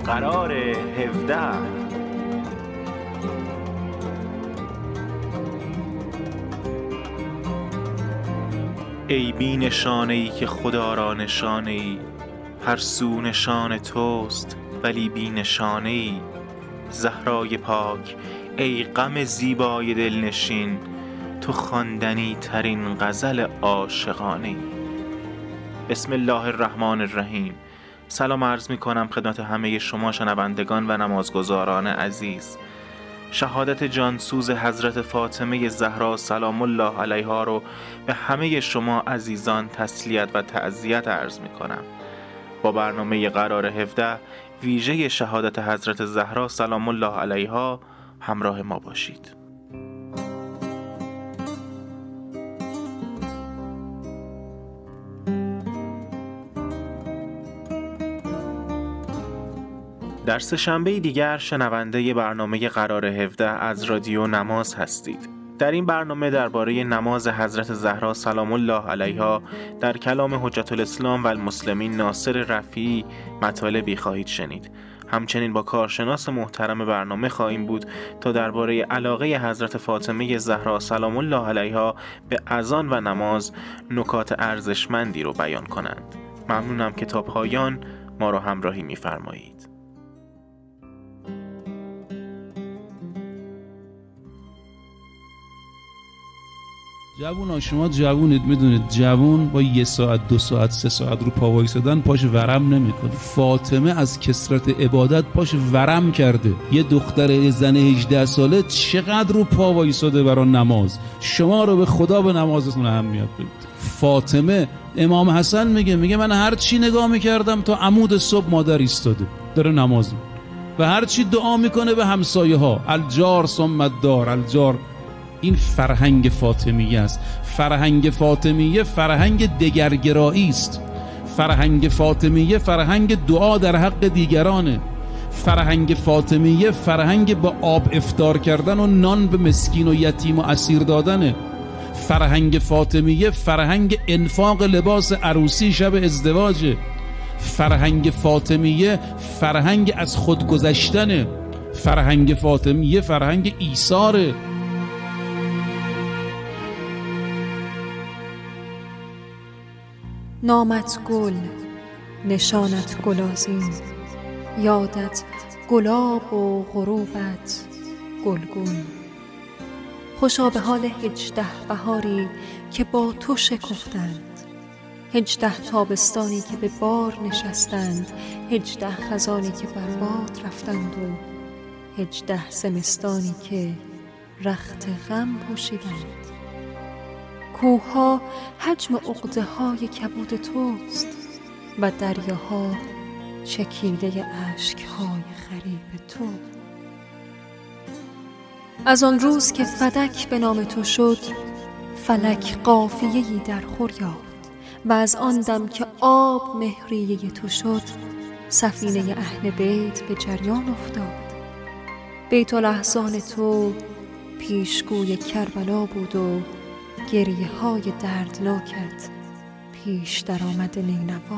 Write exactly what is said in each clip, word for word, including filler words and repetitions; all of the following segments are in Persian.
قرار هفده. ای بی نشانه ای که خدا را نشانه ای، هر سو نشان توست ولی بی نشانه ای. زهرای پاک ای غم زیبای دلنشین، تو خواندنی ترین غزل عاشقانه ای. بسم الله الرحمن الرحیم. سلام عرض می کنم خدمت همه شما شنوندگان و نمازگزاران عزیز. شهادت جانسوز حضرت فاطمه زهرا سلام الله علیها رو به همه شما عزیزان تسلیت و تعزیت عرض می کنم. با برنامه قرار هفده ویژه شهادت حضرت زهرا سلام الله علیها همراه ما باشید. در سه‌شنبه دیگر شنونده برنامه قرار هفده از رادیو نماز هستید. در این برنامه درباره نماز حضرت زهرا سلام الله علیها در کلام حجت الاسلام و المسلمین ناصر رفیعی مطالبی خواهید شنید. همچنین با کارشناس محترم برنامه خواهیم بود تا درباره علاقه حضرت فاطمه زهرا سلام الله علیها به اذان و نماز نکات ارزشمندی رو بیان کنند. ممنونم که تا پایان ما را همراهی می‌فرمایید. جوونا، شما جوونید، میدونید جوون با یه ساعت دو ساعت سه ساعت رو پا وایسادن پاش ورم نمیکنه. فاطمه از کثرت عبادت پاش ورم کرده. یه دختر زن هجده ساله چقدر رو پا وایساده برای نماز. شما رو به خدا به نمازتون اهمیت بدید. فاطمه، امام حسن میگه میگه من هر چی نگاه میکردم تا عمود صبح مادر ایستاده داره نماز میکنه و هر چی دعا میکنه به همسایه ها، الجار ثم الدار، الجار. این فرهنگ فاطمیه است. فرهنگ فاطمیه فرهنگ دگرگرایی است. فرهنگ فاطمیه فرهنگ دعا در حق دیگرانه. فرهنگ فاطمیه فرهنگ با آب افطار کردن و نان به مسکین و یتیم و اسیر دادنه. فرهنگ فاطمیه فرهنگ انفاق لباس عروسی شب ازدواجه. فرهنگ فاطمیه فرهنگ از خود گذشتنه. فرهنگ فاطمیه فرهنگ ایثاره. نامت گل، نشانت گلازین، یادت گلاب و غروبت گلگون. خوشا به حال هجده بهاری که با تو شکفتند، هجده تابستانی که به بار نشستند، هجده خزانی که بر باد رفتند و هجده زمستانی که رخت غم پوشیدند. کوه‌ها حجم عقده‌های کبود توست و دریاها چکیده اشک‌های غریب تو. از آن روز که فدک به نام تو شد، فلک قافیه‌ای در خور یافت و از آن دم که آب مهریه تو شد، سفینه اهل بیت به جریان افتاد. بیت الاحزان تو پیشگوی کربلا بود و گریه های دردناکت پیش در آمد نینوا.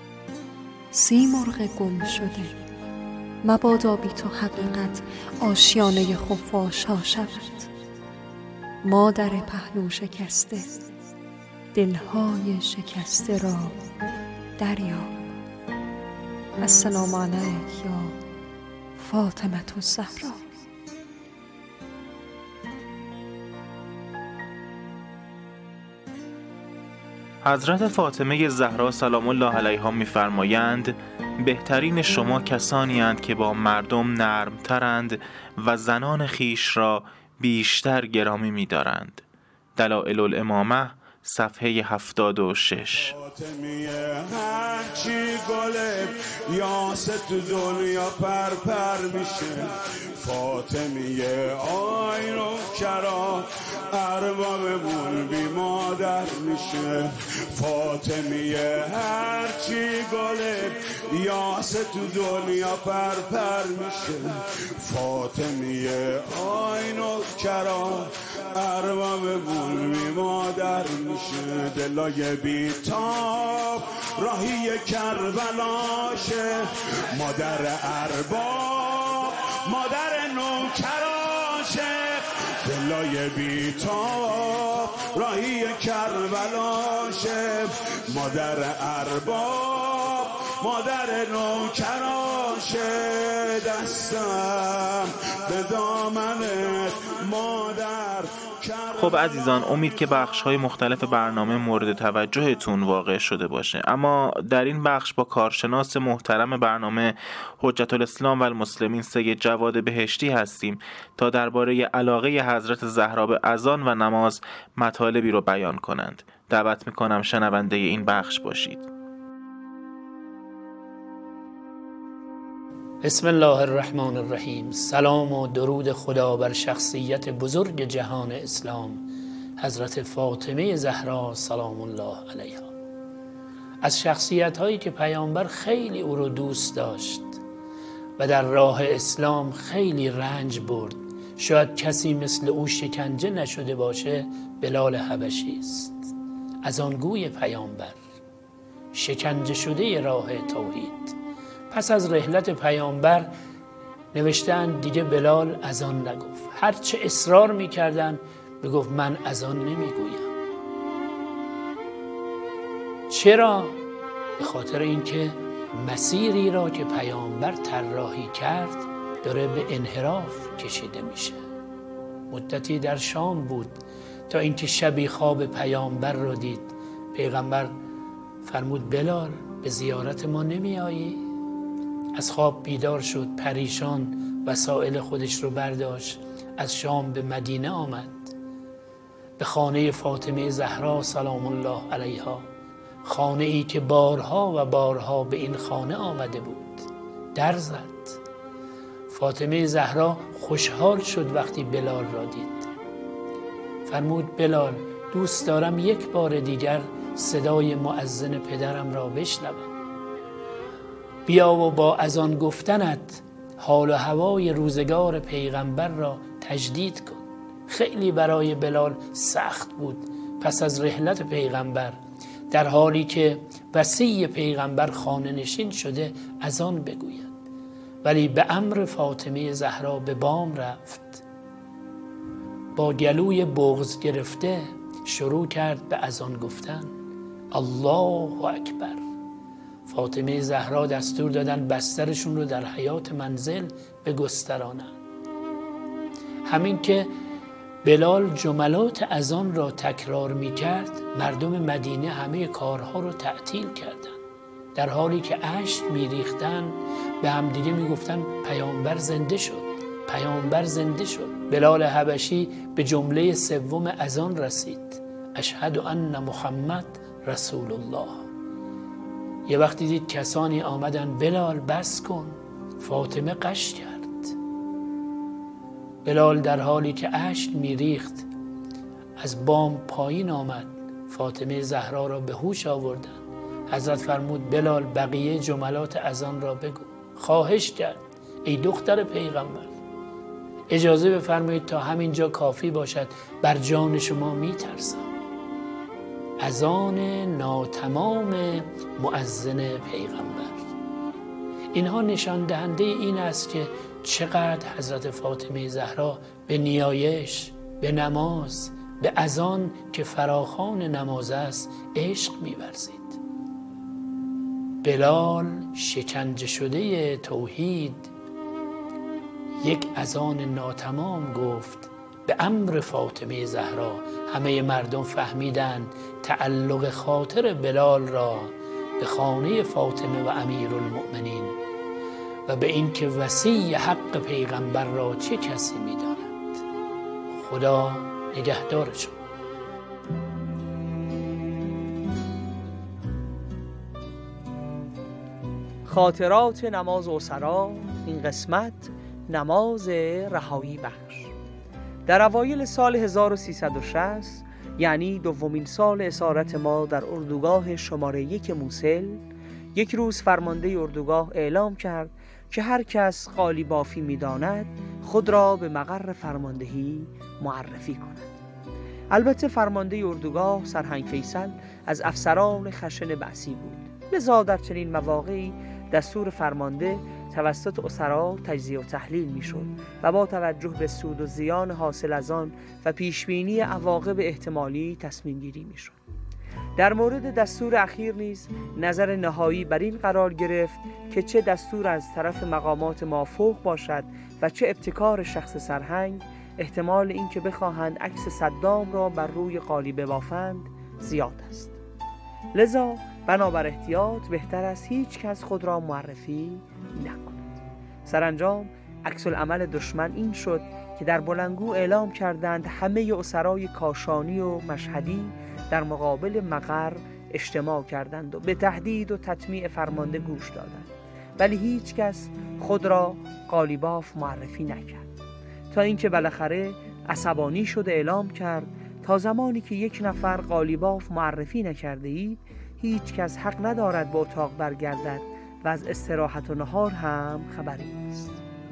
سیمرغ گم شده، مبادا بی تو حقیقت آشیانه خفاش ها شود. مادر پهلو شکسته، دلهای شکسته را دریاب. السلام علیک یا فاطمه الزهرا. حضرت فاطمه زهرا سلام الله علیها می‌فرمایند بهترین شما کسانی اند که با مردم نرمترند و زنان خیش را بیشتر گرامی می‌دارند. دلائل الامامه صفحه هفتاد و شش. فاطمیه هرچی گله یاسه تو دنیا پر پر میشه. فاطمیه آی رو کرا اربابمون بی مادر میشه. فاطمیه هرچی گله یاسه تو دنیا پر پر میشه. فاطمیه آی رو کرا اربابمون بی مادر میشه. دلای بی تاب راهی کربلاشه، مادر ارباب مادر نوکراشه، دلای بیتاب راهی کربلاشه، مادر ارباب مادر نوکراشه، دستم به دامنت مادر. خب عزیزان، امید که بخش‌های مختلف برنامه مورد توجهتون واقع شده باشه. اما در این بخش با کارشناس محترم برنامه حجت الاسلام و المسلمین سید جواد بهشتی هستیم تا درباره علاقه حضرت زهرا به اذان و نماز مطالبی رو بیان کنند. دعوت میکنم شنونده این بخش باشید. بسم الله الرحمن الرحیم. سلام و درود خدا بر شخصیت بزرگ جهان اسلام، حضرت فاطمه زهرا سلام الله علیها. از شخصیت هایی که پیامبر خیلی او رو دوست داشت و در راه اسلام خیلی رنج برد، شاید کسی مثل او شکنجه نشده باشه، بلال حبشی است. از آن گوی پیامبر، شکنجه شده راه توحید. پس از رحلت پیامبر نوشتن دیگه بلال اذان نگفت. هرچه اصرار میکردن بگفت من اذان نمیگویم. چرا؟ به خاطر اینکه مسیری را که پیامبر طراحی کرد داره به انحراف کشیده میشه. مدتی در شام بود تا اینکه شبی خواب پیامبر رو دید. پیغمبر فرمود بلال به زیارت ما نمی آیی؟ از خواب بیدار شد، پریشان، وسایل خودش رو برداشت، از شام به مدینه آمد، به خانه فاطمه زهرا سلام الله علیها، خانه ای که بارها و بارها به این خانه آمده بود. در زد. فاطمه زهرا خوشحال شد وقتی بلال را دید. فرمود بلال دوست دارم یک بار دیگر صدای مؤذن پدرم را بشنوم. بیا و با اذان گفتنت حال و هوای روزگار پیغمبر را تجدید کن. خیلی برای بلال سخت بود پس از رحلت پیغمبر، در حالی که وصی پیغمبر خانه نشین شده اذان بگوید، ولی به امر فاطمه زهرا به بام رفت. با گلوی بغض گرفته شروع کرد به اذان گفتن. الله اکبر. فاطمه زهرا دستور دادن بسترشون رو در حیاط منزل بگسترانند. همین که بلال جملات اذان را تکرار می کرد، مردم مدینه همه کارها رو تعطیل کردند. در حالی که اشک می ریختن به هم دیگه می گفتن پیامبر زنده شد، پیامبر زنده شد. بلال حبشی به جمله سوم اذان رسید. اشهد ان محمد رسول الله. یه وقتی دید کسانی آمدن بلال بس کن، فاطمه قش کرد. بلال در حالی که اشک میریخت از بام پایین آمد، فاطمه زهرا را به هوش آوردن. حضرت فرمود بلال بقیه جملات اذان را بگو. خواهش کرد ای دختر پیغمبر اجازه بفرمایید تا همینجا کافی باشد، بر جان شما میترسم. اذان ناتمام مؤذن پیغمبر. اینها نشان دهنده این است که چقدر حضرت فاطمه زهرا به نیایش، به نماز، به اذان که فراخوان نماز است عشق می‌ورزید. بلال شکنجه شده توحید یک اذان ناتمام گفت به امر فاطمه زهرا. همه مردم فهمیدند تعلق خاطر بلال را به خانه فاطمه و امیرالمؤمنین و به این که وصی حق پیغمبر را چه کسی می‌داند. خدا نگهدارشون. خاطرات نماز اسرا. این قسمت نماز رهایی بخش. در اوایل سال هزار و سیصد و شصت، یعنی دومین سال اسارت ما در اردوگاه شماره یک موصل، یک روز فرمانده اردوگاه اعلام کرد که هر کس قالی بافی می‌داند خود را به مقر فرماندهی معرفی کند. البته فرمانده اردوگاه سرهنگ فیصل از افسران خشن بعثی بود. لذا در چنین مواقعی دستور فرمانده توسط اسرا تجزیه و تحلیل میشد و با توجه به سود و زیان حاصل از آن و پیشبینی عواقب احتمالی تصمیم گیری میشد. در مورد دستور اخیر نیز نظر نهایی بر این قرار گرفت که چه دستور از طرف مقامات مافوق باشد و چه ابتکار شخص سرهنگ، احتمال اینکه بخواهند عکس صدام را بر روی قالی بافند زیاد است. لذا بنابر احتیاط بهتر است هیچ کس خود را معرفی نکند. سرانجام عکس العمل دشمن این شد که در بلندگو اعلام کردند همه اسرای کاشانی و مشهدی در مقابل مقر اجتماع کردند و به تهدید و تطمیع فرمانده گوش دادند، ولی هیچ کس خود را قالیباف معرفی نکرد، تا اینکه بالاخره عصبانی شده اعلام کرد تا زمانی که یک نفر قالیباف معرفی نکرده اید هیچ کس حق ندارد به اتاق برگردد و از استراحت و نهار هم خبری نیست.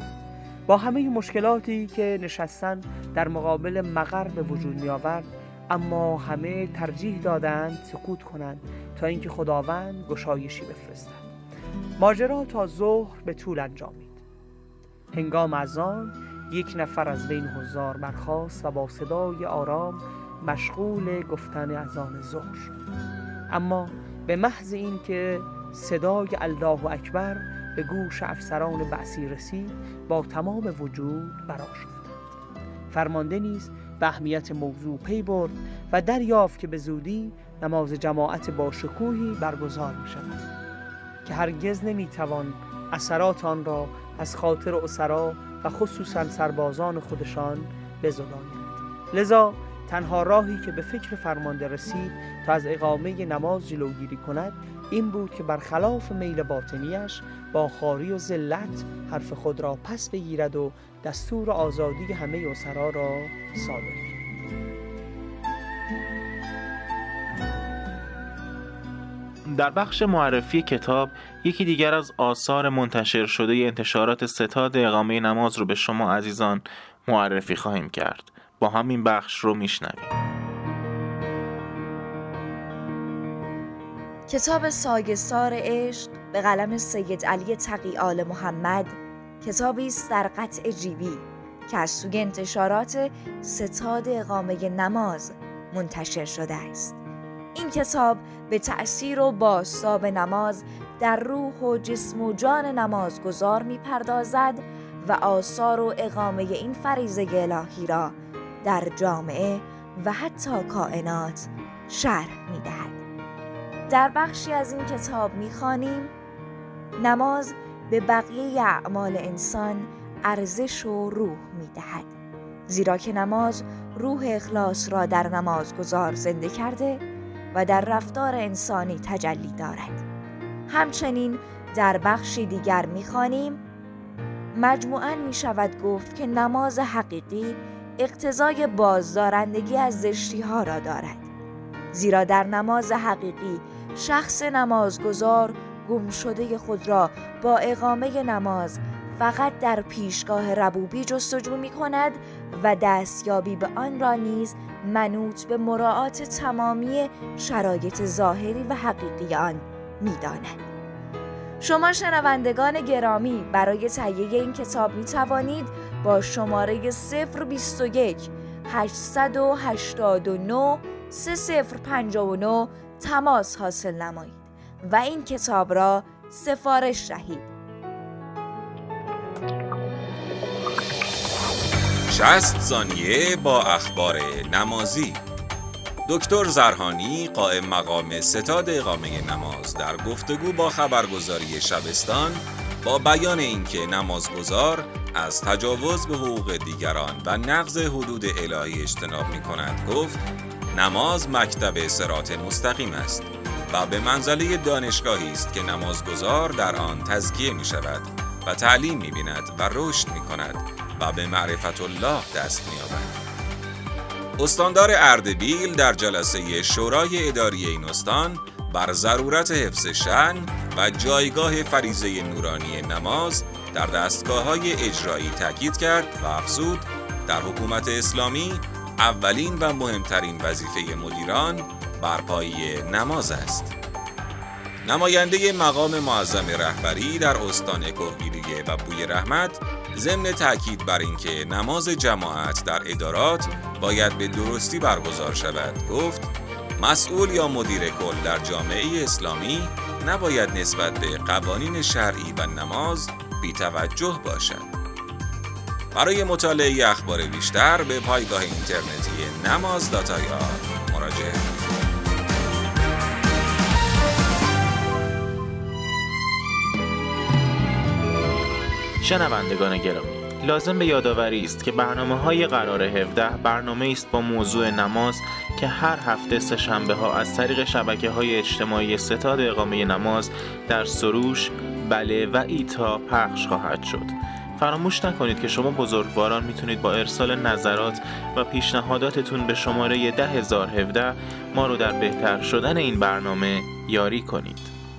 با همه مشکلاتی که نشستن در مقابل مقر به وجود می آورد، اما همه ترجیح دادند سکوت کنند تا اینکه خداوند گشایشی بفرستد. ماجرا تا ظهر به طول انجامید. هنگام اذان یک نفر از بین حضار برخاست و با صدای آرام مشغول گفتن اذان ظهر شد، اما به محض این که صدای الله اکبر به گوش افسران بعثی رسید با تمام وجود برآشفتند. فرمانده نیز به اهمیت موضوع پی برد و دریافت که به زودی نماز جماعت با شکوهی برگزار می شود که هرگز نمی توان اثرات آن را از خاطر اسرا و خصوصا سربازان خودشان بزدایند. لذا تنها راهی که به فکر فرمانده رسید تا از اقامه نماز جلوگیری کند این بود که برخلاف میل باطنیش با خواری و ذلت حرف خود را پس بگیرد و دستور آزادی همه اسرا را صادر کرد. در بخش معرفی کتاب یکی دیگر از آثار منتشر شده انتشارات ستاد اقامه نماز رو به شما عزیزان معرفی خواهیم کرد. با همین بخش رو میشنویم. کتاب سایه‌سار عشق به قلم سید علی تقی آل محمد، کتابی است در قطع جیبی که از سوی انتشارات ستاد اقامه نماز منتشر شده است. این کتاب به تأثیر و بازتاب نماز در روح و جسم و جان نمازگزار می پردازد و آثار و اقامه این فریضه الهی را در جامعه و حتی کائنات شرح می دهد. در بخشی از این کتاب می خوانیم نماز به بقیه اعمال انسان ارزش و روح می دهد، زیرا که نماز روح اخلاص را در نمازگزار زنده کرده و در رفتار انسانی تجلی دارد. همچنین در بخشی دیگر می خوانیم مجموعاً می شود گفت که نماز حقیقی اقتضای بازدارندگی از زشتی ها را دارد، زیرا در نماز حقیقی شخص نمازگزار گم شده خود را با اقامه نماز فقط در پیشگاه ربوبی جستجو می کند و دستیابی به آن را نیز منوط به مراعات تمامی شرایط ظاهری و حقیقی آن می داند. شما شنوندگان گرامی برای تهیه این کتاب می توانید با شماره صفر بیست و یک هشتصد و هشتاد و نه سه صفر پنجاه و نه تماس حاصل نمایید و این کتاب را سفارش دهید. شصت ثانیه با اخبار نمازی. دکتر زرهانی قائم مقام ستاد اقامه نماز در گفتگو با خبرگزاری شبستان با بیان اینکه نمازگزار از تجاوز به حقوق دیگران و نقض حدود الهی اجتناب می کند گفت نماز مکتب صراط مستقیم است و به منزله دانشگاهی است که نمازگزار در آن تزکیه می شود و تعلیم می بیند و رشد می کند و به معرفت الله دست می یابد. استاندار اردبیل در جلسه شورای اداری این استان بر ضرورت حفظ شأن و جایگاه فریضه نورانی نماز در دستگاه‌های اجرایی تاکید کرد و افزود در حکومت اسلامی اولین و مهمترین وظیفه مدیران برپایی نماز است. نماینده مقام معظم رهبری در استان کهگیلویه و بوی رحمت ضمن تاکید بر اینکه نماز جماعت در ادارات باید به درستی برگزار شود گفت مسئول یا مدیر کل در جامعه اسلامی نباید نسبت به قوانین شرعی و نماز بی‌توجه باشد. برای مطالعه اخبار بیشتر به پایگاه اینترنتی نماز دات آی آر مراجعه کنید. شنوندگان گرامی، لازم به یادآوری است که برنامه‌های قرار هفده برنامه است با موضوع نماز که هر هفته سه شنبه ها از طریق شبکه‌های اجتماعی ستاد اقامه نماز در سروش، بله و ایتا پخش خواهد شد. فراموش نکنید که شما بزرگواران میتونید با ارسال نظرات و پیشنهاداتتون به شماره ده هزار و هفده ما رو در بهتر شدن این برنامه یاری کنید.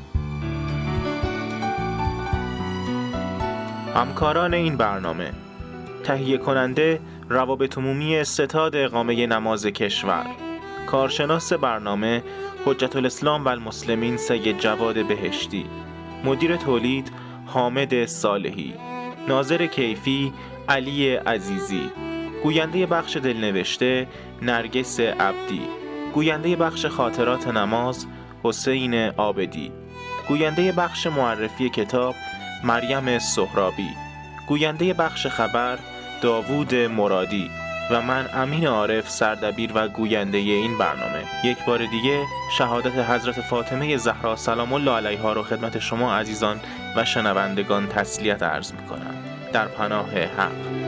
همکاران این برنامه: تهیه کننده روابط عمومی ستاد اقامه نماز کشور، کارشناس برنامه حجت الاسلام و المسلمین سید جواد بهشتی، مدیر تولید حامد صالحی، ناظر کیفی علی عزیزی، گوینده بخش دلنوشته نرگس عبدی، گوینده بخش خاطرات نماز حسین عابدی، گوینده بخش معرفی کتاب مریم سهرابی، گوینده بخش خبر داوود مرادی و من امین عارف سردبیر و گوینده این برنامه. یک بار دیگه شهادت حضرت فاطمه زهرا سلام الله علیها رو خدمت شما عزیزان و شنوندگان تسلیت عرض می‌کنم. در پناه حق.